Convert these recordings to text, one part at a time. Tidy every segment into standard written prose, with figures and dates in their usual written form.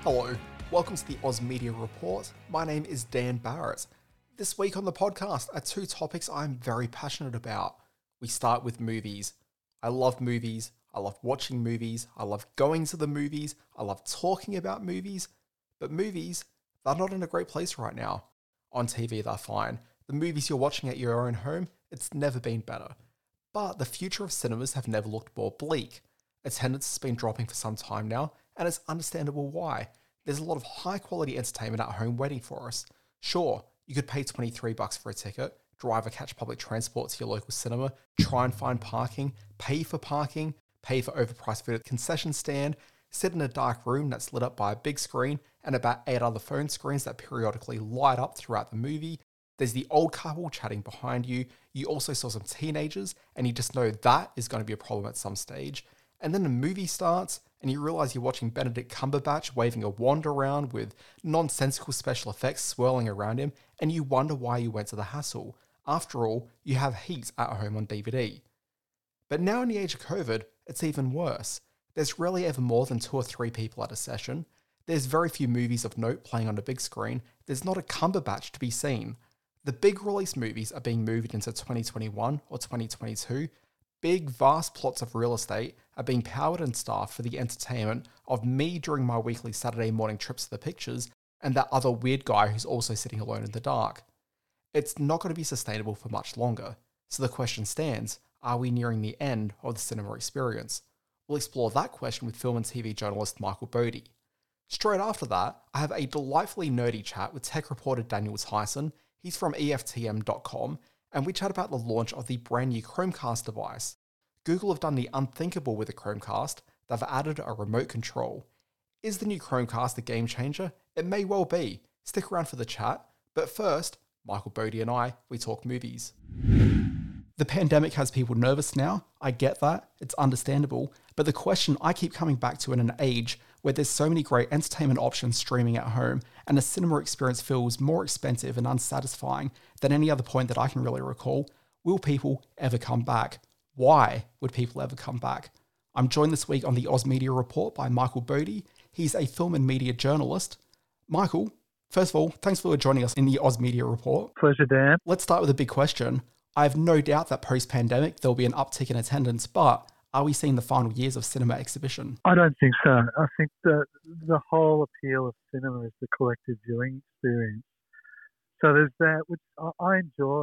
Hello, welcome to the Oz Media Report. My name is Dan Barrett. This week on the podcast are two topics I'm very passionate about. We start with movies. I love movies. I love watching movies. I love going to the movies. I love talking about movies. But movies, they're not in a great place right now. On TV, they're fine. The movies you're watching at your own home, it's never been better. But the future of cinemas have never looked more bleak. Attendance has been dropping for some time now, and it's understandable why. There's a lot of high quality entertainment at home waiting for us. Sure, you could pay $23 for a ticket, drive or catch public transport to your local cinema, try and find parking, pay for overpriced food at the concession stand, sit in a dark room that's lit up by a big screen and about 8 other phone screens that periodically light up throughout the movie. There's the old couple chatting behind you. You also saw some teenagers, and you just know that is going to be a problem at some stage. And then the movie starts, and you realise you're watching Benedict Cumberbatch waving a wand around with nonsensical special effects swirling around him, and you wonder why you went to the hassle. After all, you have Heat at home on DVD. But now in the age of COVID, it's even worse. There's rarely ever more than 2 or 3 people at a session. There's very few movies of note playing on the big screen. There's not a Cumberbatch to be seen. The big release movies are being moved into 2021 or 2022. Big, vast plots of real estate are being powered and staffed for the entertainment of me during my weekly Saturday morning trips to the pictures and that other weird guy who's also sitting alone in the dark. It's not going to be sustainable for much longer. So the question stands, are we nearing the end of the cinema experience? We'll explore that question with film and TV journalist Michael Bodie. Straight after that, I have a delightfully nerdy chat with tech reporter Daniel Tyson. He's from EFTM.com, and we chat about the launch of the brand new Chromecast device. Google have done the unthinkable with the Chromecast. They've added a remote control. Is the new Chromecast a game changer? It may well be. Stick around for the chat. But first, Michael Bodie and we talk movies. The pandemic has people nervous now. I get that. It's understandable. But the question I keep coming back to in an age where there's so many great entertainment options streaming at home and the cinema experience feels more expensive and unsatisfying than any other point that I can really recall, will people ever come back? Why would people ever come back? I'm joined this week on the Oz Media Report by Michael Bodie. He's a film and media journalist. Michael, first of all, thanks for joining us in the Oz Media Report. Pleasure, Dan. Let's start with a big question. I have no doubt that post-pandemic there'll be an uptick in attendance, but are we seeing the final years of cinema exhibition? I don't think so. I think that the whole appeal of cinema is the collective viewing experience. So there's that, which I enjoy.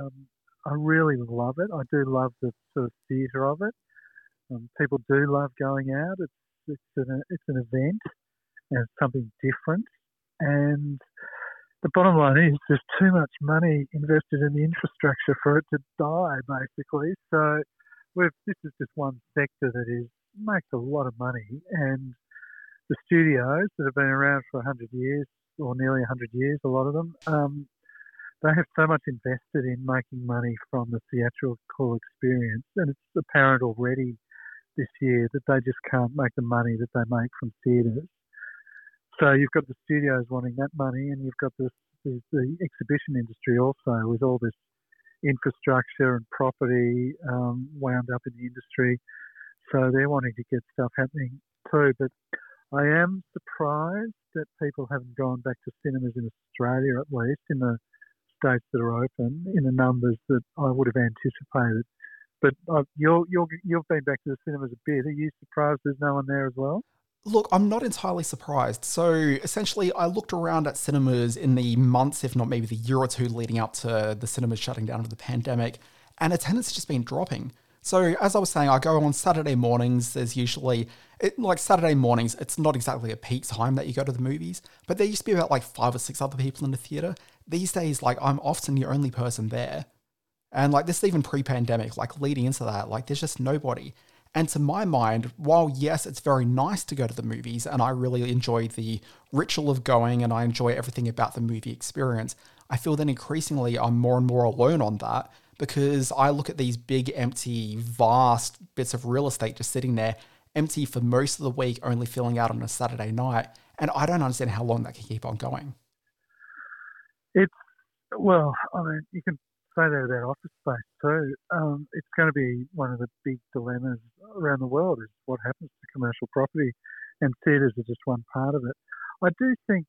I really love it. I do love the sort of theatre of it. People do love going out. It's an event and it's something different. And the bottom line is there's too much money invested in the infrastructure for it to die, basically. So this is just one sector that makes a lot of money. And the studios that have been around for 100 years, or nearly 100 years, a lot of them, they have so much invested in making money from the theatrical experience. And it's apparent already this year that they just can't make the money that they make from theatres. So you've got the studios wanting that money, and you've got the exhibition industry also with all this infrastructure and property wound up in the industry. So they're wanting to get stuff happening too. But I am surprised that people haven't gone back to cinemas in Australia, at least in the states that are open, in the numbers that I would have anticipated. But you've been back to the cinemas a bit. Are you surprised there's no one there as well? Look, I'm not entirely surprised. So essentially, I looked around at cinemas in the months, if not maybe the year or two leading up to the cinemas shutting down for the pandemic, and attendance has just been dropping. So as I was saying, I go on Saturday mornings. There's usually, Saturday mornings, it's not exactly a peak time that you go to the movies, but there used to be about 5 or 6 other people in the theatre. These days, I'm often the only person there. And this is even pre-pandemic, leading into that, there's just nobody. And to my mind, while yes, it's very nice to go to the movies and I really enjoy the ritual of going and I enjoy everything about the movie experience, I feel that increasingly I'm more and more alone on that because I look at these big, empty, vast bits of real estate just sitting there, empty for most of the week, only filling out on a Saturday night. And I don't understand how long that can keep on going. You can say that about office space too. It's going to be one of the big dilemmas around the world is what happens to commercial property, and theatres are just one part of it. I do think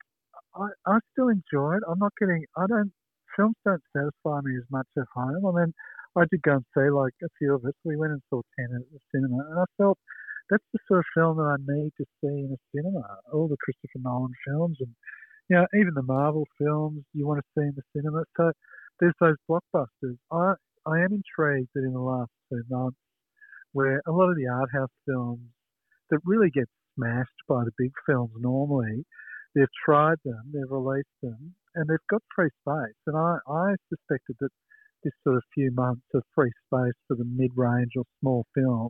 I still enjoy it. I'm not getting, I don't, films don't satisfy me as much at home. I mean, I did go and see, like a few of us, we went and saw Tenet at the cinema, and I felt that's the sort of film that I need to see in a cinema. All the Christopher Nolan films and, even the Marvel films you want to see in the cinema. So there's those blockbusters. I am intrigued that in the last 2 months, where a lot of the art house films that really get smashed by the big films normally, they've tried them, they've released them, and they've got free space. And I suspected that this sort of few months of free space for the mid-range or small films,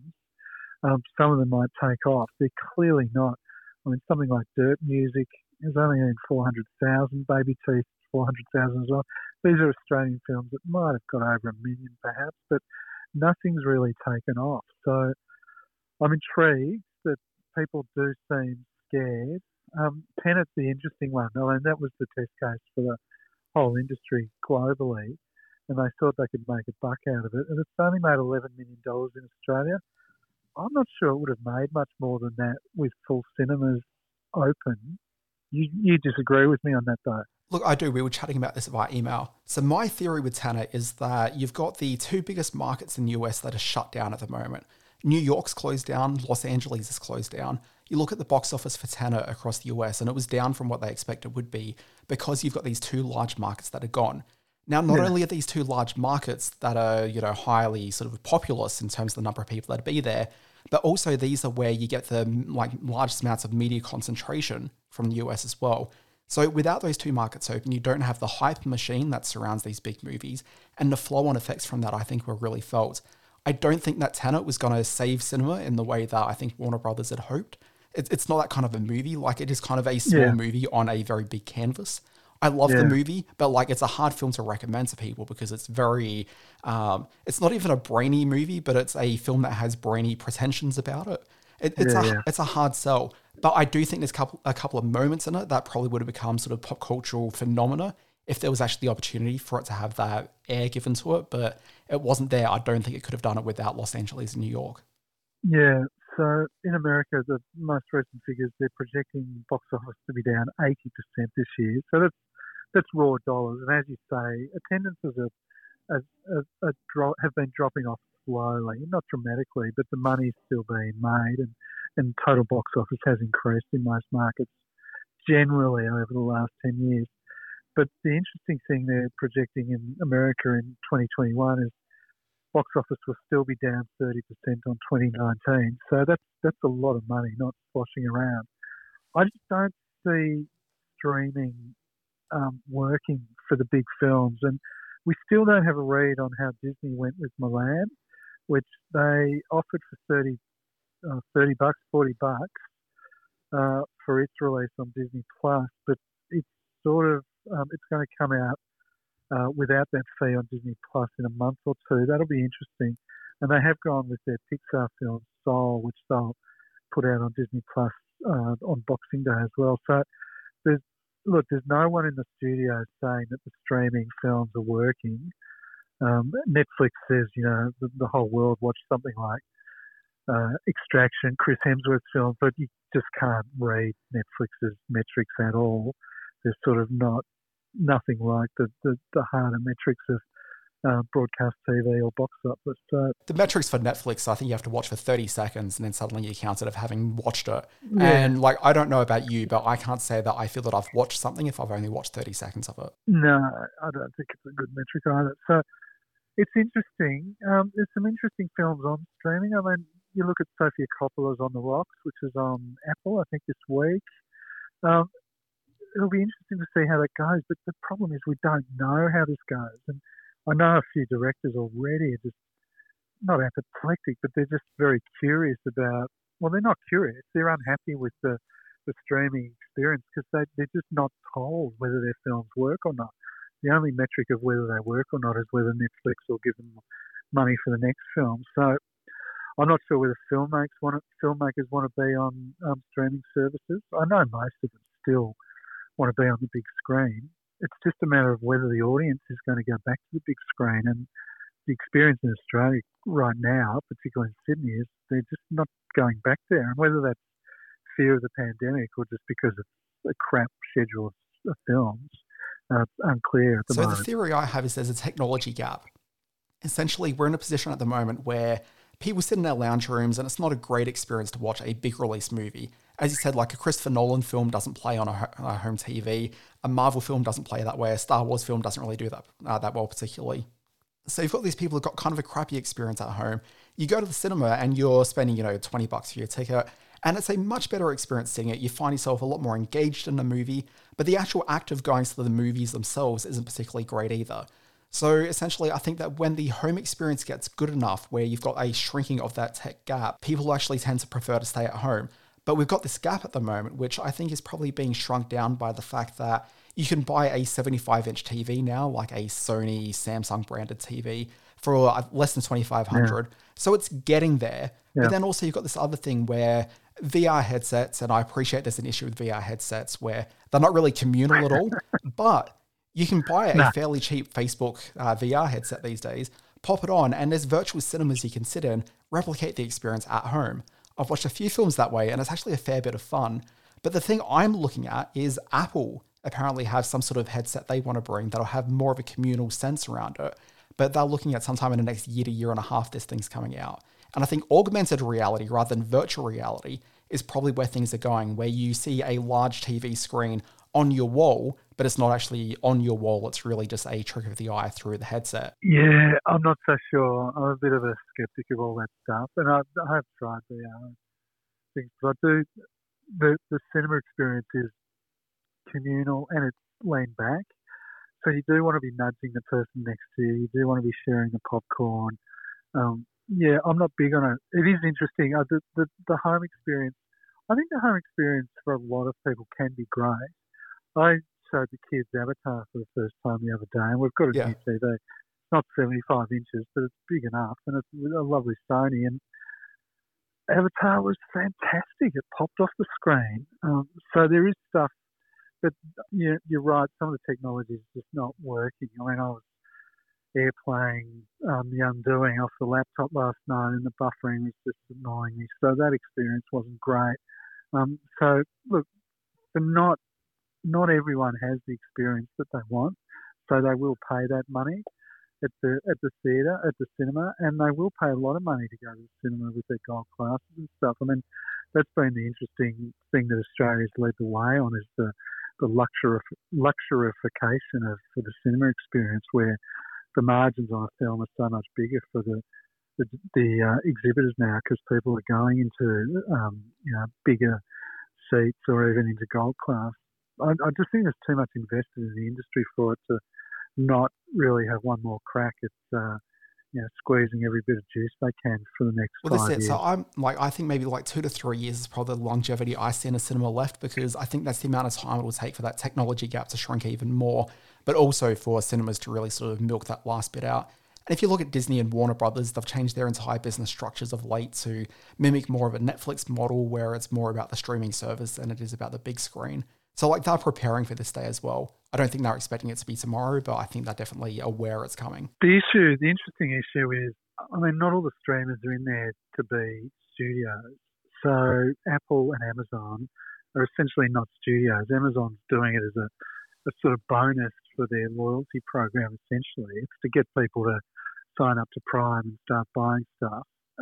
some of them might take off. They're clearly not. I mean, something like Dirt Music has only earned 400,000, Baby Teeth 400,000 as well. These are Australian films that might have got over 1 million perhaps, but nothing's really taken off. So I'm intrigued that people do seem scared. Tenet's the interesting one. I mean, that was the test case for the whole industry globally, and they thought they could make a buck out of it. And it's only made $11 million in Australia. I'm not sure it would have made much more than that with full cinemas open. You disagree with me on that, though? Look, I do. We were chatting about this via email. So my theory with Tenet is that you've got the two biggest markets in the US that are shut down at the moment. New York's closed down, Los Angeles is closed down. You look at the box office for Tenet across the US and it was down from what they expected would be because you've got these two large markets that are gone. Now, not only are these two large markets that are, highly sort of populous in terms of the number of people that be there, but also these are where you get the largest amounts of media concentration from the US as well. So without those two markets open, you don't have the hype machine that surrounds these big movies, and the flow-on effects from that I think were really felt. I don't think that Tenet was going to save cinema in the way that I think Warner Brothers had hoped. It's not that kind of a movie. Like, it is kind of a small movie on a very big canvas. I love the movie, but it's a hard film to recommend to people because it's very, it's not even a brainy movie, but it's a film that has brainy pretensions about it. It's a hard sell, but I do think there's a couple of moments in it that probably would have become sort of pop cultural phenomena if there was actually the opportunity for it to have that air given to it, but it wasn't there. I don't think it could have done it without Los Angeles and New York. Yeah, so in America, the most recent figures, they're projecting box office to be down 80% this year. So that's raw dollars. And as you say, attendances have been dropping off slowly, not dramatically, but the money's still being made and total box office has increased in most markets generally over the last 10 years. But the interesting thing they're projecting in America in 2021 is box office will still be down 30% on 2019. So that's a lot of money not sloshing around. I just don't see streaming working for the big films. And we still don't have a read on how Disney went with Mulan, which they offered for $30, $40 for its release on Disney Plus, but it's sort of it's going to come out without that fee on Disney Plus in a month or two. That'll be interesting. And they have gone with their Pixar film Soul, which they'll put out on Disney Plus on Boxing Day as well. So there's no one in the studio saying that the streaming films are working. Netflix says, the whole world watched something like Extraction, Chris Hemsworth's film, but you just can't read Netflix's metrics at all. They're sort of nothing like the harder metrics of broadcast TV or box office. So the metrics for Netflix, I think you have to watch for 30 seconds and then suddenly you count it of having watched it. Yeah. And I don't know about you, but I can't say that I feel that I've watched something if I've only watched 30 seconds of it. No, I don't think it's a good metric either. So it's interesting. There's some interesting films on streaming. I mean, you look at Sofia Coppola's On the Rocks, which is on Apple, I think, this week. It'll be interesting to see how that goes, but the problem is we don't know how this goes. And I know a few directors already are just not apoplectic, but they're just very curious about, well, they're not curious. They're unhappy with the streaming experience because they're just not told whether their films work or not. The only metric of whether they work or not is whether Netflix will give them money for the next film. So I'm not sure whether filmmakers want to be on streaming services. I know most of them still want to be on the big screen. It's just a matter of whether the audience is going to go back to the big screen. And the experience in Australia right now, particularly in Sydney, is they're just not going back there. And whether that's fear of the pandemic or just because a crap schedule of films. It's unclear at the So the moment. theory I have is there's a technology gap. Essentially, we're in a position at the moment where people sit in their lounge rooms and it's not a great experience to watch a big release movie. As you said, like a Christopher Nolan film doesn't play on a home TV. A Marvel film doesn't play that way. A Star Wars film doesn't really do that well, particularly. So you've got these people who've got kind of a crappy experience at home. You go to the cinema and you're spending, $20 for your ticket, and it's a much better experience seeing it. You find yourself a lot more engaged in the movie, but the actual act of going to the movies themselves isn't particularly great either. So essentially, I think that when the home experience gets good enough, where you've got a shrinking of that tech gap, people actually tend to prefer to stay at home. But we've got this gap at the moment, which I think is probably being shrunk down by the fact that you can buy a 75-inch TV now, like a Sony, Samsung branded TV, for less than $2,500. Yeah. So it's getting there. Yeah. But then also you've got this other thing where VR headsets, and I appreciate there's an issue with VR headsets where they're not really communal at all, but you can buy a fairly cheap Facebook VR headset these days, pop it on, and there's virtual cinemas you can sit in, replicate the experience at home. I've watched a few films that way, and it's actually a fair bit of fun. But the thing I'm looking at is Apple apparently have some sort of headset they want to bring that'll have more of a communal sense around it. But they're looking at sometime in the next year to year and a half this thing's coming out. And I think augmented reality rather than virtual reality is probably where things are going, where you see a large TV screen on your wall, but it's not actually on your wall. It's really just a trick of the eye through the headset. Yeah, I'm not so sure. I'm a bit of a skeptic of all that stuff, and I have tried VR things, but I do. The cinema experience is communal and it's lean back. So you do want to be nudging the person next to you. You do want to be sharing the popcorn. Yeah, I'm not big on it. It is interesting. The home experience. I think the home experience for a lot of people can be great. I showed the kids Avatar for the first time the other day, and we've got a new TV. It's not 75 inches, but it's big enough, and it's a lovely Sony. And Avatar was fantastic. It popped off the screen. So there is stuff, but you're right. Some of the technology is just not working. I mean, I was airplaying The Undoing off the laptop last night, and the buffering was just annoying me. So that experience wasn't great. So look, not everyone has the experience that they want, so they will pay that money at the theatre, at the cinema, and they will pay a lot of money to go to the cinema with their gold classes and stuff. I mean, that's been the interesting thing that Australia's led the way on, is the luxurification of for the cinema experience, where the margins on a film are so much bigger for the exhibitors now, because people are going into bigger seats or even into gold class. I just think there's too much invested in the industry for it to not really have one more crack at squeezing every bit of juice they can for the next 5 years. So I think maybe 2 to 3 years is probably the longevity I see in a cinema left, because I think that's the amount of time it will take for that technology gap to shrink even more, but also for cinemas to really sort of milk that last bit out. And if you look at Disney and Warner Brothers, they've changed their entire business structures of late to mimic more of a Netflix model, where it's more about the streaming service than it is about the big screen. So they're preparing for this day as well. I don't think they're expecting it to be tomorrow, but I think they're definitely aware it's coming. The interesting issue is, I mean, not all the streamers are in there to be studios. So Apple and Amazon are essentially not studios. Amazon's doing it as a sort of bonus for their loyalty program, essentially. It's to get people to sign up to Prime and start buying stuff.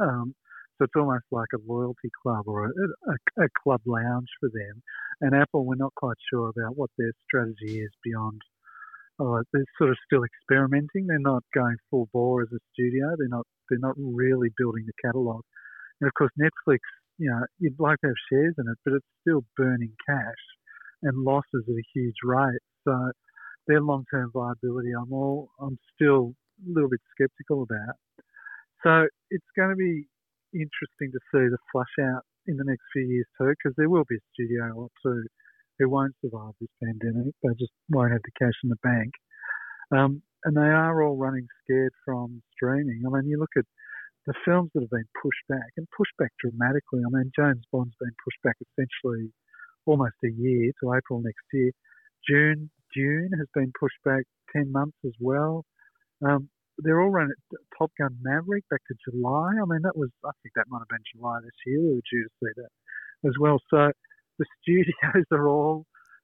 So it's almost like a loyalty club or a club lounge for them. And Apple, we're not quite sure about what their strategy is beyond. They're sort of still experimenting. They're not going full bore as a studio. They're not really building the catalogue. And of course, Netflix, you'd like to have shares in it, but it's still burning cash and losses at a huge rate. So their long-term viability, I'm still a little bit sceptical about. So it's going to be interesting to see the flush out in the next few years too, because there will be a studio or two who won't survive this pandemic. They just won't have the cash in the bank. And they are all running scared from streaming. I mean, you look at the films that have been pushed back dramatically. I mean, James Bond's been pushed back essentially almost a year to April next year. Dune has been pushed back 10 months as well. They're all running Top Gun Maverick back to July. I mean, I think that might have been July this year. We were due to see that as well. So the studios are all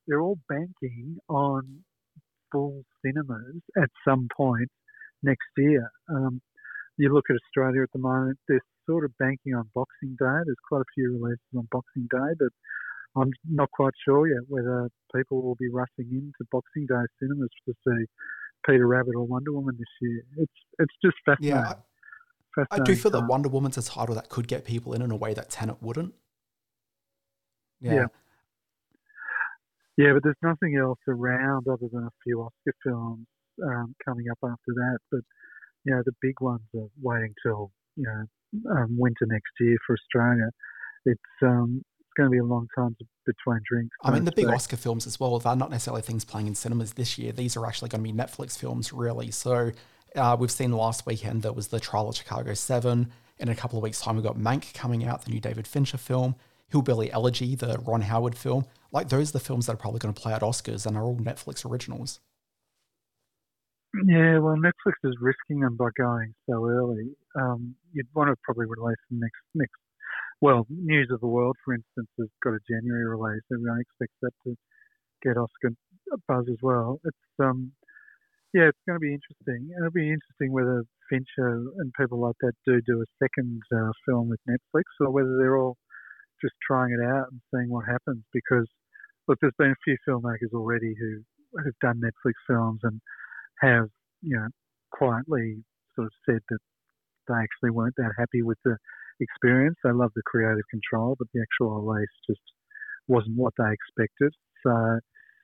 they're all banking on full cinemas at some point next year. You look at Australia at the moment; they're sort of banking on Boxing Day. There's quite a few releases on Boxing Day, but I'm not quite sure yet whether people will be rushing into Boxing Day cinemas to see Peter Rabbit or Wonder Woman this year. It's just fascinating. Yeah, I do Fascinating feel that time. Wonder Woman's a title that could get people in a way that Tenet wouldn't. Yeah, Yeah. yeah, but there's nothing else around other than a few Oscar films coming up after that. But the big ones are waiting till winter next year for Australia. It's going to be a long time between drinks. I I mean, the big expect. Oscar films as well, they're not necessarily things playing in cinemas this year. These are actually going to be Netflix films, really. So we've seen last weekend there was the Trial of Chicago 7. In a couple of weeks' time, we've got Mank coming out, the new David Fincher film, Hillbilly Elegy, the Ron Howard film. Like, those are the films that are probably going to play at Oscars and are all Netflix originals. Yeah, well, Netflix is risking them by going so early. You'd want to probably release them next. Well, News of the World, for instance, has got a January release. Everyone expects that to get Oscar buzz as well. It's going to be interesting. And it'll be interesting whether Fincher and people like that do a second film with Netflix, or whether they're all just trying it out and seeing what happens. Because look, there's been a few filmmakers already who have done Netflix films and have quietly sort of said that they actually weren't that happy with the experience. They love the creative control, but the actual release just wasn't what they expected. So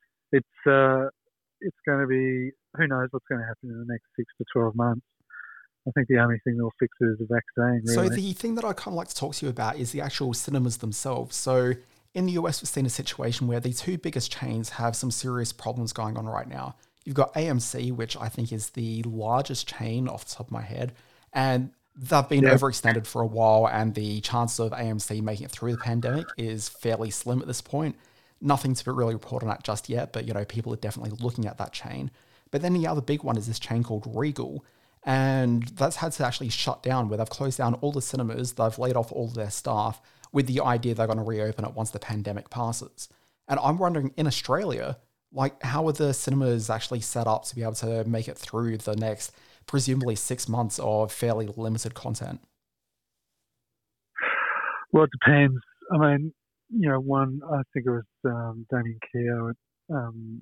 it's going to be, who knows what's going to happen in the next 6 to 12 months. I think the only thing that'll fix it is a vaccine, So really. the thing that I kind of like to talk to you about is the actual cinemas themselves. So in the US, we've seen a situation where the two biggest chains have some serious problems going on right now. You've got AMC, which I think is the largest chain off the top of my head, and they've been Yeah. overextended for a while, and the chances of AMC making it through the pandemic is fairly slim at this point. Nothing to really report on that just yet, but people are definitely looking at that chain. But then the other big one is this chain called Regal, and that's had to actually shut down, where they've closed down all the cinemas, they've laid off all of their staff with the idea they're going to reopen it once the pandemic passes. And I'm wondering, in Australia, like, how are the cinemas actually set up to be able to make it through the next presumably 6 months of fairly limited content? Well, it depends. I mean, one, I think it was Damien Keogh at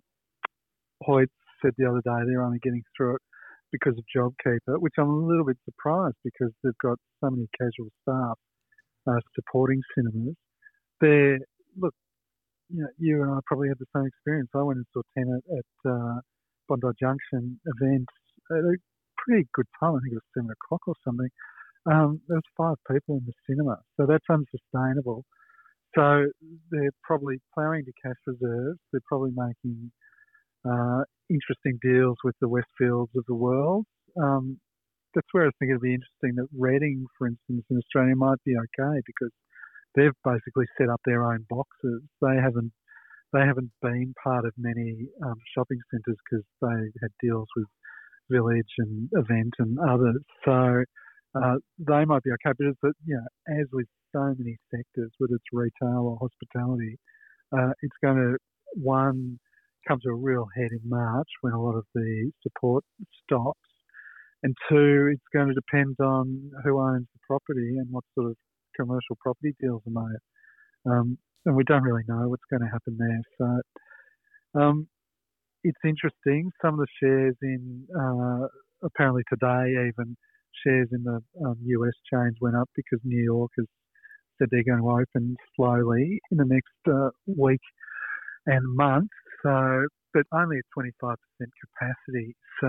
Hoyt said the other day they're only getting through it because of JobKeeper, which I'm a little bit surprised because they've got so many casual staff supporting cinemas. They're, look, you and I probably had the same experience. I went and saw Tenet at Bondi Junction event at a pretty good time. I think it was 7 o'clock or something. There was 5 people in the cinema, so that's unsustainable. So they're probably ploughing to cash reserves. They're probably making interesting deals with the Westfields of the world. That's where I think it'd be interesting that Reading, for instance, in Australia might be okay because they've basically set up their own boxes. They haven't been part of many shopping centres because they had deals with Village and Event and others. So they might be okay. But as with so many sectors, whether it's retail or hospitality, it's going to, one, come to a real head in March when a lot of the support stops. And two, it's going to depend on who owns the property and what sort of commercial property deals are made. And we don't really know what's going to happen there. So it's interesting. Some of the shares in, apparently today even, shares in the US chains went up because New York has said they're going to open slowly in the next week and month. So, but only at 25% capacity. So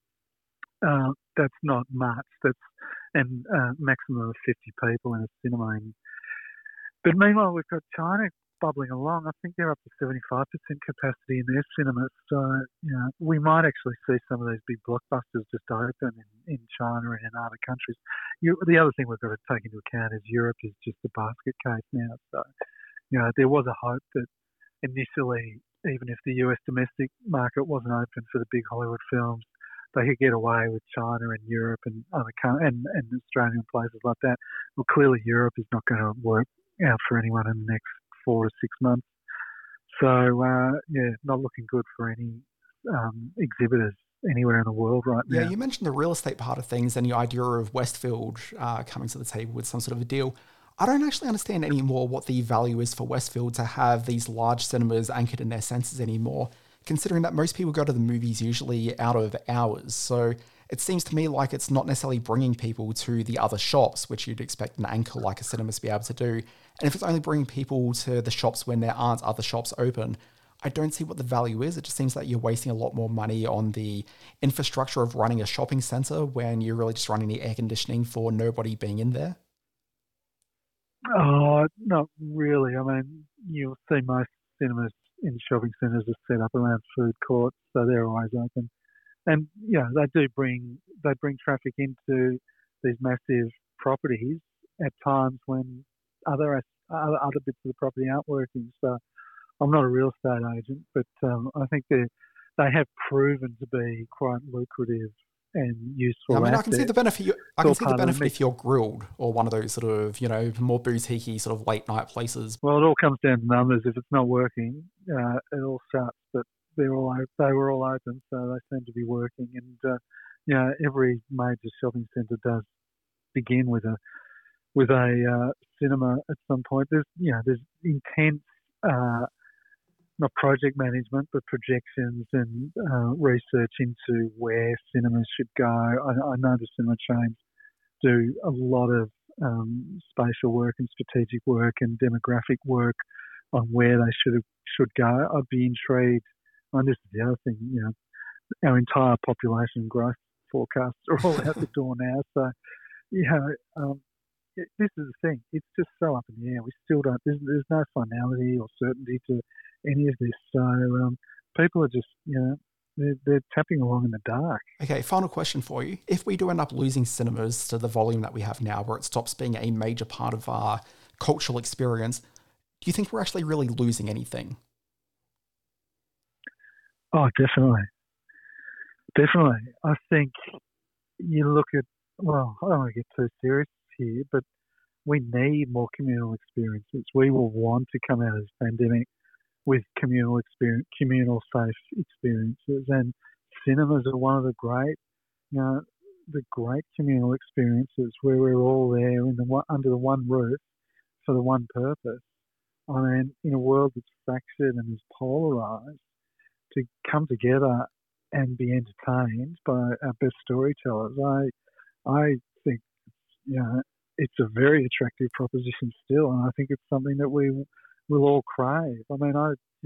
that's not much. And maximum of 50 people in a cinema. But meanwhile, we've got China bubbling along. I think they're up to 75% capacity in their cinemas. So, we might actually see some of these big blockbusters just open in China and in other countries. The other thing we've got to take into account is Europe is just a basket case now. So, there was a hope that initially, even if the US domestic market wasn't open for the big Hollywood films, they could get away with China and Europe and other and Australian places like that. Well, clearly Europe is not going to work out for anyone in the next 4 to 6 months. So, not looking good for any exhibitors anywhere in the world right Yeah, now. you mentioned the real estate part of things and the idea of Westfield coming to the table with some sort of a deal. I don't actually understand anymore what the value is for Westfield to have these large cinemas anchored in their senses anymore, considering that most people go to the movies usually out of hours. So it seems to me like it's not necessarily bringing people to the other shops, which you'd expect an anchor like a cinema to be able to do. And if it's only bringing people to the shops when there aren't other shops open, I don't see what the value is. It just seems like you're wasting a lot more money on the infrastructure of running a shopping center when you're really just running the air conditioning for nobody being in there. Oh, not really. I mean, you'll see most cinemas in shopping centres are set up around food courts, so they're always open. And they bring traffic into these massive properties at times when other bits of the property aren't working. So I'm not a real estate agent, but I think they have proven to be quite lucrative and Yeah, I useful mean, I can see the assets. benefit. I It's can all see the part of the benefit mix. if you're grilled or one of those sort of more boutiquey sort of late night places. Well, it all comes down to numbers. If it's not working, it all shuts. But they were all open, so they seem to be working. And every major shopping centre does begin with a cinema at some point. There's intense not project management, but projections and research into where cinemas should go. I know the cinema chains do a lot of spatial work and strategic work and demographic work on where they should go. I'd be intrigued. And this is the other thing, our entire population growth forecasts are all out the door now. So, this is the thing. It's just so up in the air. We still don't. There's no finality or certainty to any of this. So people are just, they're tapping along in the dark. Okay, final question for you. If we do end up losing cinemas to the volume that we have now, where it stops being a major part of our cultural experience, do you think we're actually really losing anything? Oh, definitely, definitely. I think you look at. Well, I don't want to get too serious here, but we need more communal experiences. We will want to come out of this pandemic with communal safe experiences, and cinemas are one of the great communal experiences where we're all there under the one roof for the one purpose. I mean, in a world that's fractured and is polarized, to come together and be entertained by our best storytellers, I think it's a very attractive proposition still, and I think it's something that we will all crave. I mean,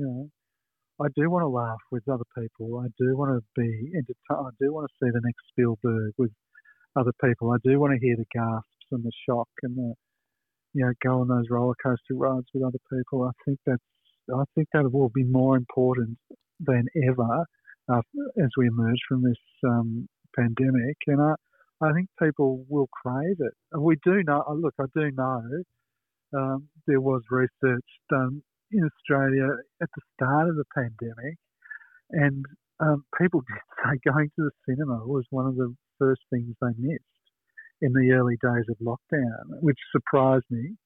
I do want to laugh with other people. I do want to be entertained. I do want to see the next Spielberg with other people. I do want to hear the gasps and the shock and go on those roller coaster rides with other people. I think that will be more important than ever as we emerge from this pandemic. And I think people will crave it. We do know. Look, I do know there was research done in Australia at the start of the pandemic, and people did say going to the cinema was one of the first things they missed in the early days of lockdown, which surprised me.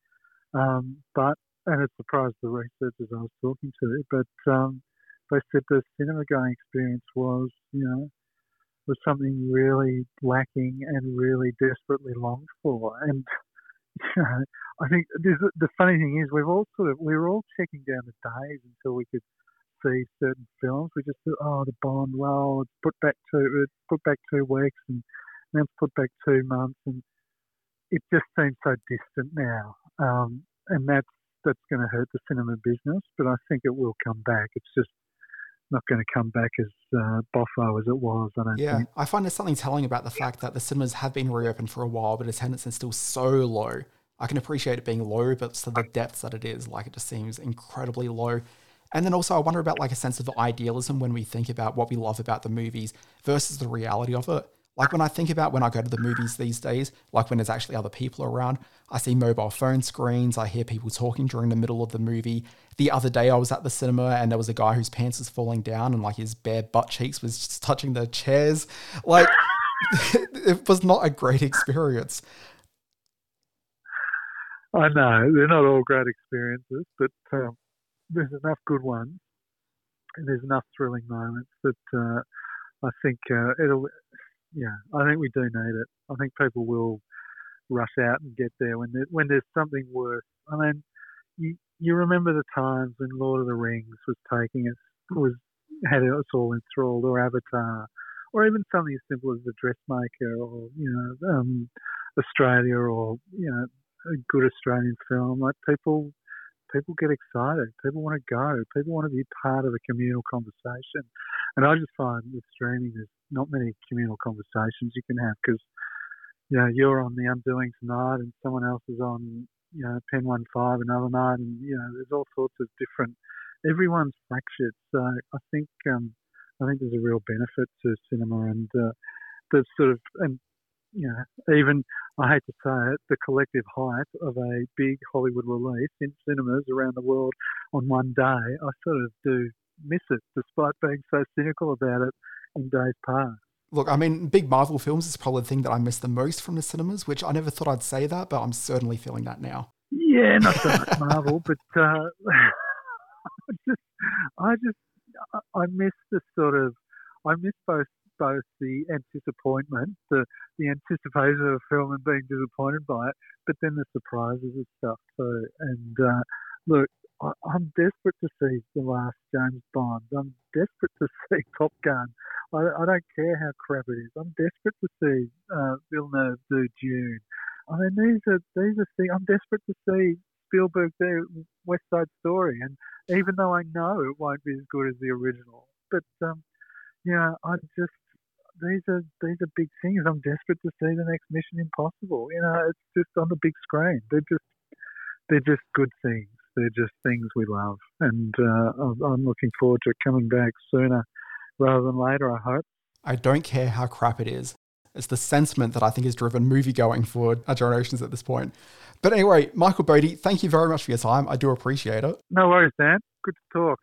And it surprised the researchers I was talking to. But they said the cinema going experience was something really lacking and really desperately longed for. And I think the funny thing is we were all checking down the days until we could see certain films. We just thought, the Bond, well, it's put back 2 weeks, and then it's put back 2 months, and it just seems so distant now. And that's going to hurt the cinema business, but I think it will come back. It's just not going to come back as boffo as it was, I don't think. I find there's something telling about the fact that the cinemas have been reopened for a while, but attendance is still so low. I can appreciate it being low, but to the depths that it is, like it just seems incredibly low. And then also I wonder about like a sense of idealism when we think about what we love about the movies versus the reality of it. Like when I think about when I go to the movies these days, like when there's actually other people around, I see mobile phone screens, I hear people talking during the middle of the movie. The other day I was at the cinema and there was a guy whose pants was falling down and like his bare butt cheeks was just touching the chairs. Like it was not a great experience. I know they're not all great experiences, but there's enough good ones, and there's enough thrilling moments that I think it'll. Yeah, I think we do need it. I think people will rush out and get there when there's something worth. I mean, you remember the times when Lord of the Rings was taking us was had us all enthralled, or Avatar, or even something as simple as The Dressmaker, or Australia, or a good Australian film. Like people get excited. People want to go. People want to be part of a communal conversation. And I just find with streaming, there's not many communal conversations you can have because, you're on The Undoing tonight and someone else is on, Pen 15 another night. And, there's all sorts of different, everyone's fractured. So I think there's a real benefit to cinema and the sort of, and even, I hate to say it, the collective hype of a big Hollywood release in cinemas around the world on one day, I sort of do miss it, despite being so cynical about it in days past. Look, I mean, big Marvel films is probably the thing that I miss the most from the cinemas, which I never thought I'd say that, but I'm certainly feeling that now. Yeah, not so much Marvel, but I miss the sort of, I miss both the disappointment, the anticipation of a film and being disappointed by it, but then the surprises and stuff too. And look, I'm desperate to see the last James Bond. I'm desperate to see Top Gun. I don't care how crap it is. I'm desperate to see Villeneuve do Dune. I mean, these are things. I'm desperate to see Spielberg do West Side Story, and even though I know it won't be as good as the original, but these are big things. I'm desperate to see the next Mission Impossible. It's just on the big screen. They're just good things. They're just things we love, and I'm looking forward to it coming back sooner rather than later, I hope. I don't care how crap it is. It's the sentiment that I think has driven movie-going for our generations at this point. But anyway, Michael Bodie, thank you very much for your time. I do appreciate it. No worries, Dan. Good to talk.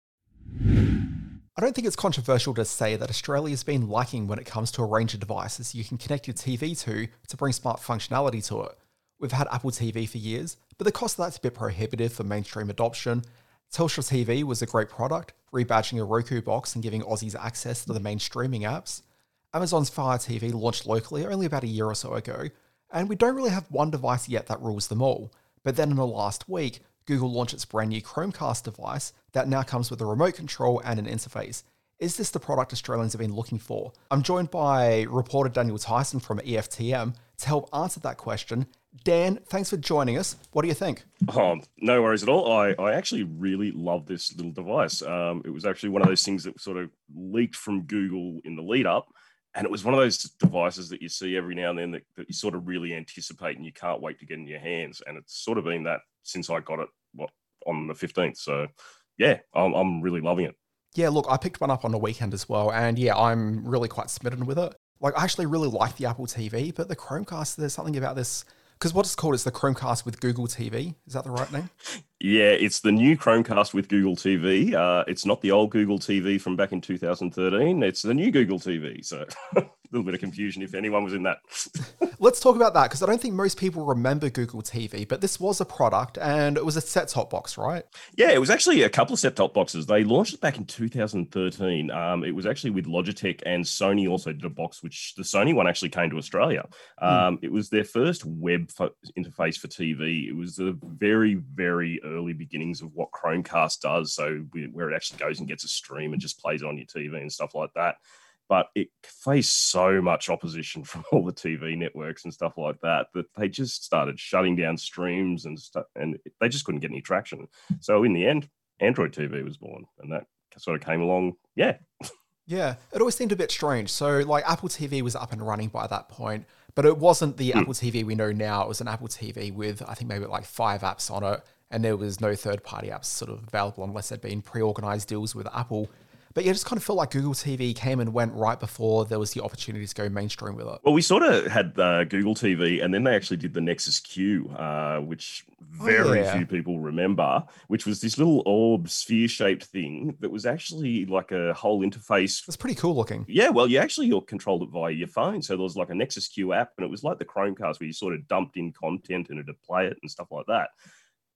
I don't think it's controversial to say that Australia's been lacking when it comes to a range of devices you can connect your TV to bring smart functionality to it. We've had Apple TV for years, but the cost of that's a bit prohibitive for mainstream adoption. Telstra TV was a great product, rebadging a Roku box and giving Aussies access to the main streaming apps. Amazon's Fire TV launched locally only about a year or so ago, and we don't really have one device yet that rules them all. But then in the last week, Google launched its brand new Chromecast device that now comes with a remote control and an interface. Is this the product Australians have been looking for? I'm joined by reporter Daniel Tyson from EFTM to help answer that question. Dan, thanks for joining us. What do you think? Oh, no worries at all. I actually really love this little device. It was actually one of those things that sort of leaked from Google in the lead up. And it was one of those devices that you see every now and then that you sort of really anticipate and you can't wait to get in your hands. And it's sort of been that since I got it on the 15th. So, yeah, I'm really loving it. Yeah, look, I picked one up on the weekend as well. And yeah, I'm really quite smitten with it. Like, I actually really like the Apple TV, but the Chromecast, there's something about this. Because what it's called is the Chromecast with Google TV. Is that the right name? Yeah, it's the new Chromecast with Google TV. It's not the old Google TV from back in 2013. It's the new Google TV. So a little bit of confusion if anyone was in that. Let's talk about that, because I don't think most people remember Google TV, but this was a product and it was a set-top box, right? Yeah, it was actually a couple of set-top boxes. They launched it back in 2013. It was actually with Logitech, and Sony also did a box, which the Sony one actually came to Australia. It was their first web interface for TV. It was the very, very early beginnings of what Chromecast does, so where it actually goes and gets a stream and just plays it on your TV and stuff like that. But it faced so much opposition from all the TV networks and stuff like that they just started shutting down streams and stuff, and they just couldn't get any traction. So in the end, Android TV was born, and that sort of came along. Yeah. Yeah, it always seemed a bit strange. So like Apple TV was up and running by that point, but it wasn't the Apple TV we know now. It was an Apple TV with, I think, maybe like 5 apps on it, and there was no third-party apps sort of available unless there'd been pre-organized deals with Apple. But yeah, it just kind of felt like Google TV came and went right before there was the opportunity to go mainstream with it. Well, we sort of had Google TV, and then they actually did the Nexus Q, which very few people remember, which was this little orb sphere-shaped thing that was actually like a whole interface. It's pretty cool looking. Yeah, well, you controlled it via your phone. So there was like a Nexus Q app, and it was like the Chromecast where you sort of dumped in content and it'd play it and stuff like that.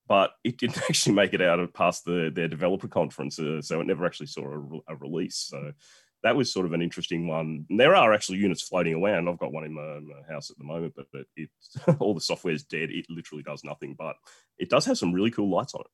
but it didn't actually make it out of past their developer conference, so it never actually saw a release. So that was sort of an interesting one. And there are actually units floating around. I've got one in my house at the moment, but all the software's dead. It literally does nothing, but it does have some really cool lights on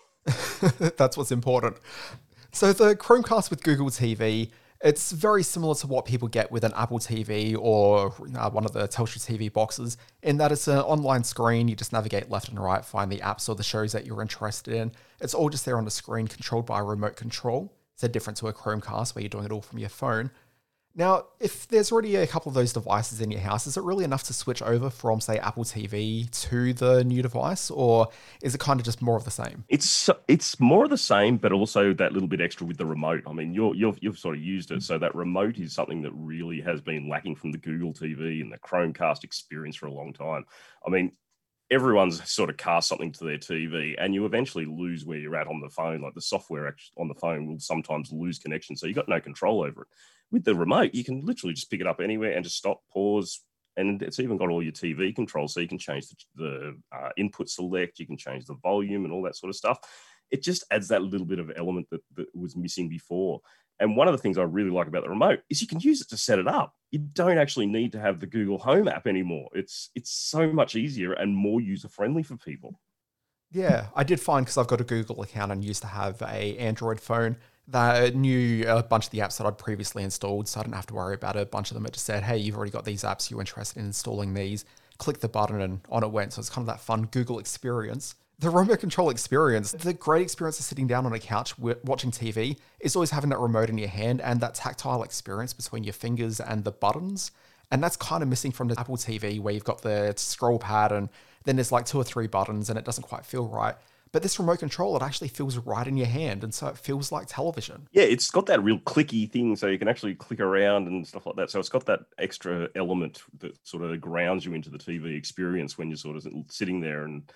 it. That's what's important. So the Chromecast with Google TV, it's very similar to what people get with an Apple TV or one of the Telstra TV boxes, in that it's an online screen. You just navigate left and right, find the apps or the shows that you're interested in. It's all just there on the screen, controlled by a remote control. It's different to a Chromecast where you're doing it all from your phone. Now, if there's already a couple of those devices in your house, is it really enough to switch over from, say, Apple TV to the new device, or is it kind of just more of the same? It's more of the same, but also that little bit extra with the remote. I mean, you've sort of used it, so that remote is something that really has been lacking from the Google TV and the Chromecast experience for a long time. I mean, everyone's sort of cast something to their TV, and you eventually lose where you're at on the phone. Like the software on the phone will sometimes lose connection, so you've got no control over it. With the remote, you can literally just pick it up anywhere and just stop, pause, and it's even got all your TV controls, so you can change the input select, you can change the volume and all that sort of stuff. It just adds that little bit of element that was missing before. And one of the things I really like about the remote is you can use it to set it up. You don't actually need to have the Google Home app anymore. It's so much easier and more user-friendly for people. Yeah, I did find, because I've got a Google account and used to have a Android phone, that knew a bunch of the apps that I'd previously installed, so I didn't have to worry about it. A bunch of them, it just said, hey, you've already got these apps, you're interested in installing these. Click the button and on it went. So it's kind of that fun Google experience. The remote control experience, the great experience of sitting down on a couch watching TV is always having that remote in your hand and that tactile experience between your fingers and the buttons. And that's kind of missing from the Apple TV, where you've got the scroll pad and then there's like 2 or 3 buttons and it doesn't quite feel right. But this remote control, it actually feels right in your hand, and so it feels like television. Yeah, it's got that real clicky thing, so you can actually click around and stuff like that. So it's got that extra element that sort of grounds you into the TV experience when you're sort of sitting there. And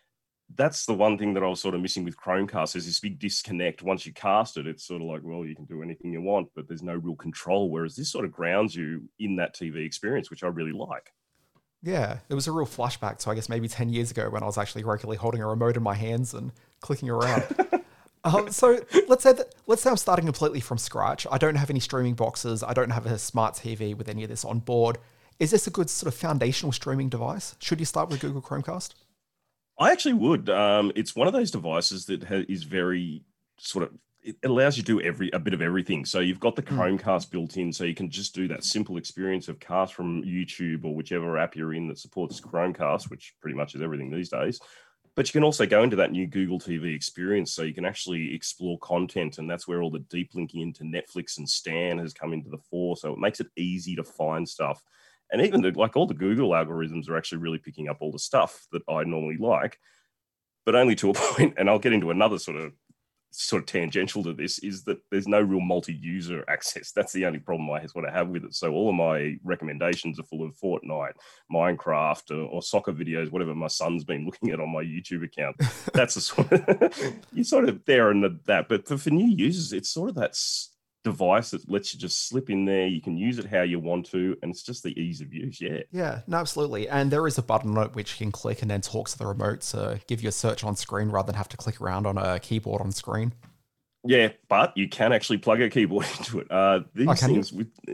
that's the one thing that I was sort of missing with Chromecast, is this big disconnect. Once you cast it, it's sort of like, well, you can do anything you want, but there's no real control, whereas this sort of grounds you in that TV experience, which I really like. Yeah, it was a real flashback to, I guess, maybe 10 years ago when I was actually regularly holding a remote in my hands and clicking around. So let's say I'm starting completely from scratch. I don't have any streaming boxes. I don't have a smart TV with any of this on board. Is this a good sort of foundational streaming device? Should you start with Google Chromecast? I actually would. It's one of those devices that is very sort of, it allows you to do a bit of everything. So you've got the Chromecast built in, so you can just do that simple experience of cast from YouTube or whichever app you're in that supports Chromecast, which pretty much is everything these days. But you can also go into that new Google TV experience, so you can actually explore content, and that's where all the deep linking into Netflix and Stan has come into the fore. So it makes it easy to find stuff. And even all the Google algorithms are actually really picking up all the stuff that I normally like, but only to a point. And I'll get into another sort of tangential to this, is that there's no real multi-user access. That's the only problem I sort of have with it. So all of my recommendations are full of Fortnite, Minecraft, or soccer videos, whatever my son's been looking at on my YouTube account. That's a sort of, you're sort of there and that. But for new users, it's sort of that device that lets you just slip in there. You can use it how you want to, and it's just the ease of use. Yeah, no, absolutely. And there is a button on it which you can click and then talk to the remote to give you a search on screen rather than have to click around on a keyboard on screen. Yeah, but you can actually plug a keyboard into it. These things,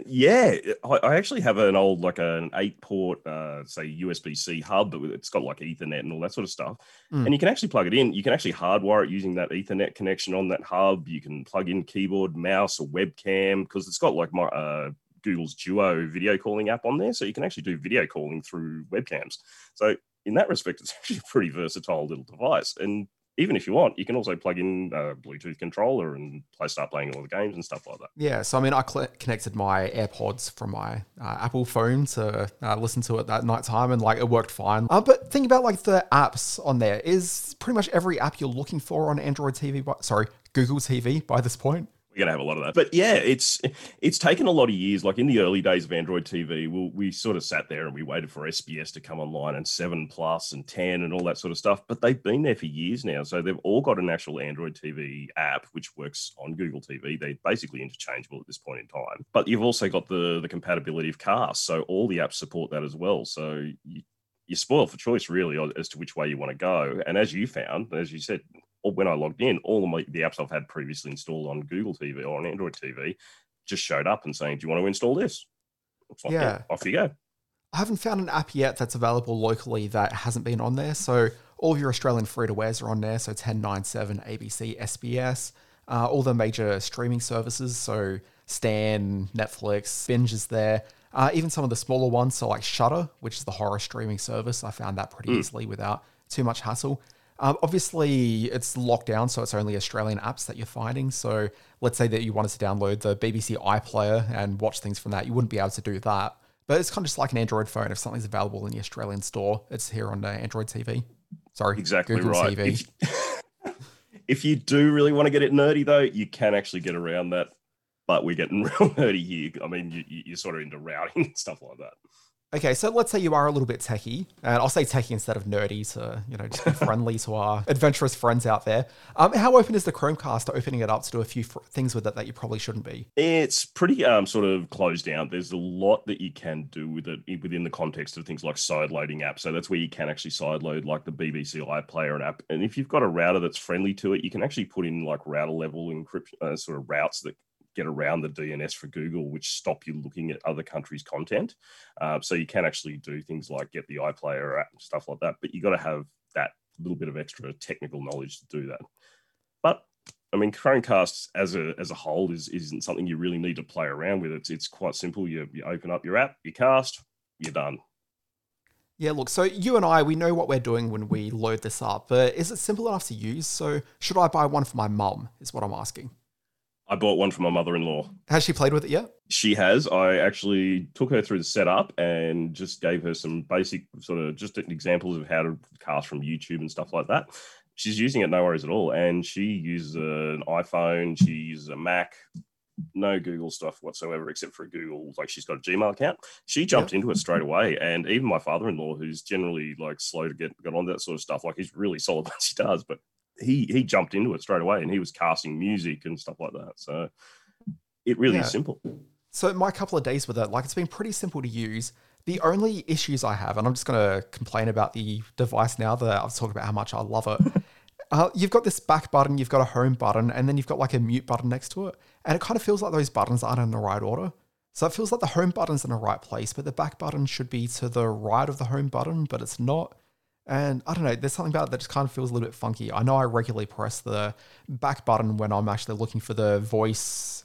I actually have an old, like an 8-port, say USB-C hub, but it's got like Ethernet and all that sort of stuff. And you can actually plug it in. You can actually hardwire it using that Ethernet connection on that hub. You can plug in keyboard, mouse, or webcam, because it's got like my Google's Duo video calling app on there, so you can actually do video calling through webcams. So in that respect, it's actually a pretty versatile little device. And even if you want, you can also plug in a Bluetooth controller and start playing all the games and stuff like that. Yeah, so I mean, I connected my AirPods from my Apple phone to listen to it that night time, and like it worked fine. But think about like the apps on there. Is pretty much every app you're looking for on Android TV, Google TV by this point? We're going to have a lot of that. But yeah, it's taken a lot of years. Like in the early days of Android TV, we sort of sat there and we waited for SBS to come online, and 7 Plus and 10 and all that sort of stuff. But they've been there for years now. So they've all got an actual Android TV app, which works on Google TV. They're basically interchangeable at this point in time. But you've also got the compatibility of Cast. So all the apps support that as well. So you're spoiled for choice, really, as to which way you want to go. And as you found, as you said, when I logged in, all of the apps I've had previously installed on Google TV or on Android TV just showed up and saying, do you want to install this? It's like, yeah, off you go. I haven't found an app yet that's available locally that hasn't been on there. So all of your Australian free-to-airs are on there. So 10, 9, 7, ABC, SBS, all the major streaming services. So Stan, Netflix, Binge is there. Even some of the smaller ones, so like Shudder, which is the horror streaming service. I found that pretty easily without too much hassle. Obviously, it's locked down, so it's only Australian apps that you're finding. So let's say that you wanted to download the BBC iPlayer and watch things from that. You wouldn't be able to do that. But it's kind of just like an Android phone. If something's available in the Australian store, it's here on Android TV. Sorry, exactly Google right. TV. If you do really want to get it nerdy, though, you can actually get around that. But we're getting real nerdy here. I mean, you're sort of into routing and stuff like that. Okay, so let's say you are a little bit techie, and I'll say techie instead of nerdy to, just be friendly to our adventurous friends out there. How open is the Chromecast to opening it up to do a few things with it that you probably shouldn't be? It's pretty sort of closed down. There's a lot that you can do with it within the context of things like side-loading apps. So that's where you can actually side-load like the BBC iPlayer and app. And if you've got a router that's friendly to it, you can actually put in like router-level encryption, sort of routes that get around the DNS for Google, which stop you looking at other countries' content. So you can actually do things like get the iPlayer app and stuff like that, but you got to have that little bit of extra technical knowledge to do that. But I mean, Chromecast as a whole isn't something you really need to play around with. It's quite simple. You open up your app, you cast, you're done. Yeah, look, so you and I, we know what we're doing when we load this up, but is it simple enough to use? So should I buy one for my mum, is what I'm asking. I bought one for my mother-in-law. Has she played with it yet? She has. I actually took her through the setup and just gave her some basic sort of just examples of how to cast from YouTube and stuff like that. She's using it no worries at all. And she uses an iPhone. She uses a Mac. No Google stuff whatsoever, except for Google. Like she's got a Gmail account. She jumped into it straight away. And even my father-in-law, who's generally like slow to get on that sort of stuff, like he's really solid once he does, but he jumped into it straight away and he was casting music and stuff like that. So it really is simple. So my couple of days with it, like it's been pretty simple to use. The only issues I have, and I'm just going to complain about the device now that I've talked about how much I love it. You've got this back button, you've got a home button, and then you've got like a mute button next to it. And it kind of feels like those buttons aren't in the right order. So it feels like the home button's in the right place, but the back button should be to the right of the home button, but it's not. And I don't know, there's something about it that just kind of feels a little bit funky. I know I regularly press the back button when I'm actually looking for the voice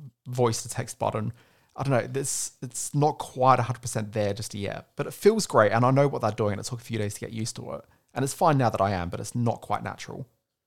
to text button. I don't know, it's not quite 100% there just yet, but it feels great. And I know what they're doing. And it took a few days to get used to it. And it's fine now that I am, but it's not quite natural.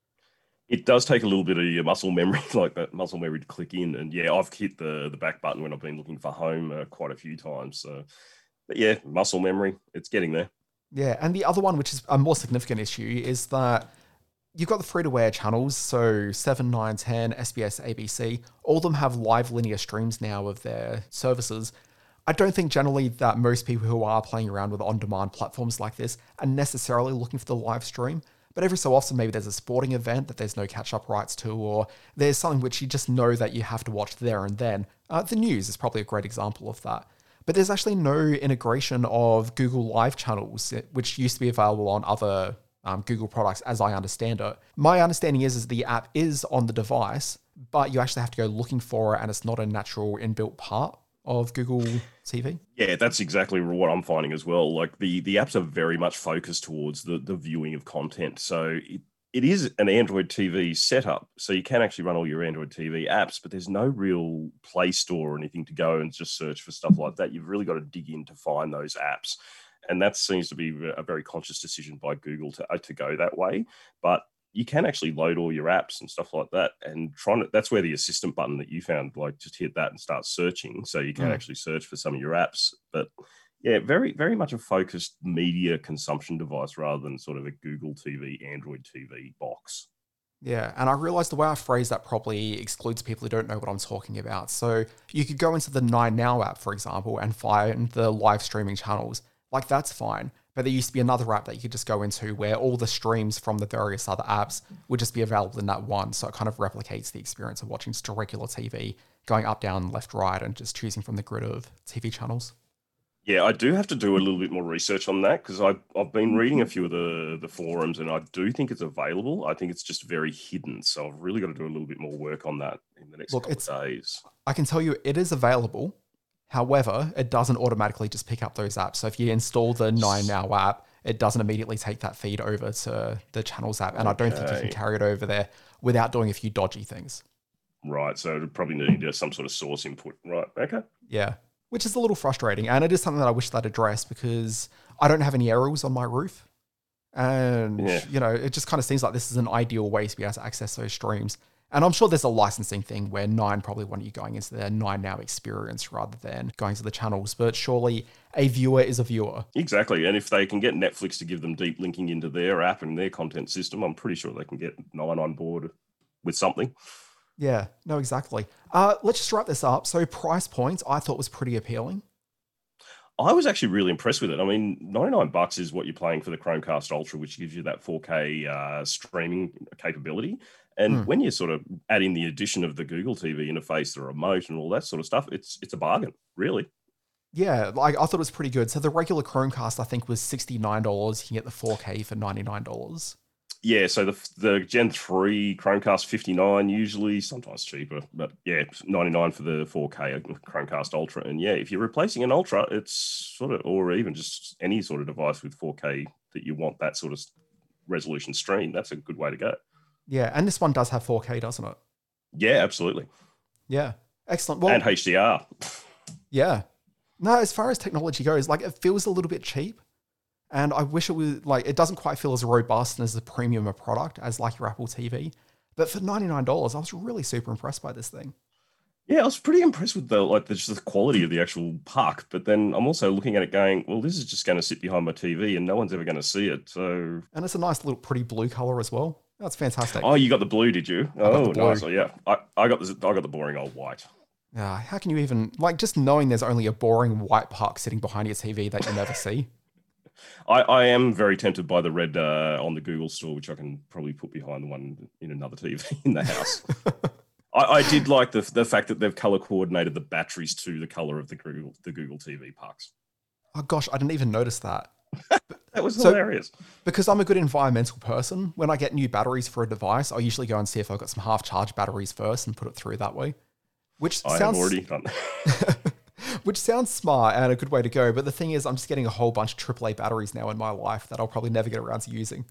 It does take a little bit of your muscle memory, like that muscle memory to click in. And yeah, I've hit the back button when I've been looking for home quite a few times. So, but yeah, muscle memory, it's getting there. Yeah, and the other one, which is a more significant issue, is that you've got the free-to-air channels, so 7, 9, 10, SBS, ABC. All of them have live linear streams now of their services. I don't think generally that most people who are playing around with on-demand platforms like this are necessarily looking for the live stream. But every so often, maybe there's a sporting event that there's no catch-up rights to, or there's something which you just know that you have to watch there and then. The news is probably a great example of that. But there's actually no integration of Google Live channels, which used to be available on other Google products, as I understand it. My understanding is the app is on the device, but you actually have to go looking for it, and it's not a natural inbuilt part of Google TV. Yeah, that's exactly what I'm finding as well. Like the apps are very much focused towards the viewing of content. So it is an Android TV setup, so you can actually run all your Android TV apps, but there's no real Play Store or anything to go and just search for stuff like that. You've really got to dig in to find those apps. And that seems to be a very conscious decision by Google to go that way. But you can actually load all your apps and stuff like that. And that's where the assistant button that you found, like just hit that and start searching. So you can actually search for some of your apps. But yeah, very, very much a focused media consumption device rather than sort of a Google TV, Android TV box. Yeah, and I realized the way I phrase that probably excludes people who don't know what I'm talking about. So you could go into the 9Now app, for example, and find the live streaming channels. Like, that's fine. But there used to be another app that you could just go into where all the streams from the various other apps would just be available in that one. So it kind of replicates the experience of watching just a regular TV, going up, down, left, right, and just choosing from the grid of TV channels. Yeah, I do have to do a little bit more research on that because I've been reading a few of the forums and I do think it's available. I think it's just very hidden. So I've really got to do a little bit more work on that in the next couple of days. I can tell you it is available. However, it doesn't automatically just pick up those apps. So if you install the 9Now app, it doesn't immediately take that feed over to the Channels app. And I don't think you can carry it over there without doing a few dodgy things. Right. So it'd probably need some sort of source input. Right. Okay. Yeah. Which is a little frustrating. And it is something that I wish they'd address because I don't have any aerials on my roof. And, it just kind of seems like this is an ideal way to be able to access those streams. And I'm sure there's a licensing thing where Nine probably want you going into their 9Now experience rather than going to the channels. But surely a viewer is a viewer. Exactly. And if they can get Netflix to give them deep linking into their app and their content system, I'm pretty sure they can get Nine on board with something. Yeah, no, exactly. Let's just wrap this up. So price points I thought was pretty appealing. I was actually really impressed with it. I mean, $99 is what you're paying for the Chromecast Ultra, which gives you that 4K streaming capability. And when you sort of add in the addition of the Google TV interface, the remote and all that sort of stuff, it's a bargain, really. Yeah, I thought it was pretty good. So the regular Chromecast, I think, was $69. You can get the 4K for $99. Yeah, so the Gen 3 Chromecast $59 usually, sometimes cheaper, but yeah, $99 for the 4K Chromecast Ultra. And yeah, if you're replacing an Ultra, it's sort of, or even just any sort of device with 4K that you want that sort of resolution stream, that's a good way to go. Yeah, and this one does have 4K, doesn't it? Yeah, absolutely. Yeah, excellent. Well, and HDR. Yeah. No, as far as technology goes, it feels a little bit cheap. And I wish it was it doesn't quite feel as robust and as a premium a product as your Apple TV. But for $99, I was really super impressed by this thing. Yeah, I was pretty impressed with just the quality of the actual puck. But then I'm also looking at it going, well, this is just going to sit behind my TV and no one's ever going to see it. So, and it's a nice little pretty blue color as well. That's fantastic. Oh, you got the blue, did you? Oh, nice. Yeah, I got the boring old white. Yeah, how can you even just knowing there's only a boring white puck sitting behind your TV that you never see? I am very tempted by the red on the Google store, which I can probably put behind the one in another TV in the house. I did like the fact that they've color coordinated the batteries to the color of the Google TV pucks. Oh gosh, I didn't even notice that. That was hilarious. Because I'm a good environmental person, when I get new batteries for a device, I usually go and see if I've got some half-charged batteries first and put it through that way. I have already done that. Which sounds smart and a good way to go, but the thing is, I'm just getting a whole bunch of AAA batteries now in my life that I'll probably never get around to using.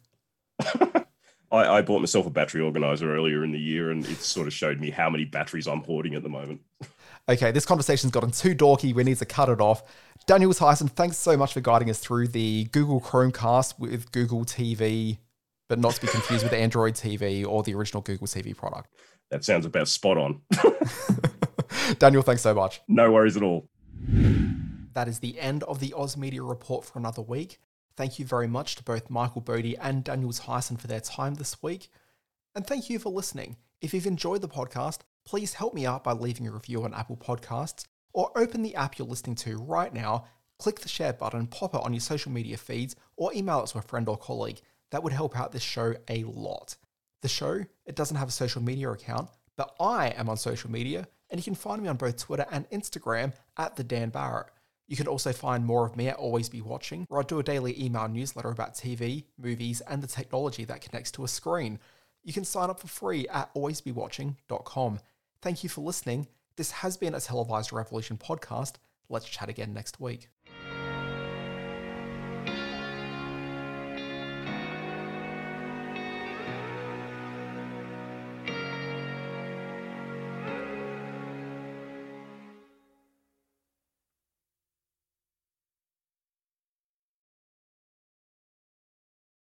I bought myself a battery organizer earlier in the year, and it sort of showed me how many batteries I'm hoarding at the moment. Okay, this conversation's gotten too dorky. We need to cut it off. Daniel Tyson, thanks so much for guiding us through the Google Chromecast with Google TV, but not to be confused with Android TV or the original Google TV product. That sounds about spot on. Daniel, thanks so much. No worries at all. That is the end of the Oz Media Report for another week. Thank you very much to both Michael Bodie and Daniel Tyson for their time this week. And thank you for listening. If you've enjoyed the podcast, please help me out by leaving a review on Apple Podcasts, or open the app you're listening to right now, click the share button, pop it on your social media feeds, or email it to a friend or colleague. That would help out this show a lot. The show, it doesn't have a social media account, but I am on social media, and you can find me on both Twitter and Instagram at the Dan Barrett. You can also find more of me at Always Be Watching, where I do a daily email newsletter about TV, movies, and the technology that connects to a screen. You can sign up for free at alwaysbewatching.com. Thank you for listening. This has been a Televised Revolution podcast. Let's chat again next week.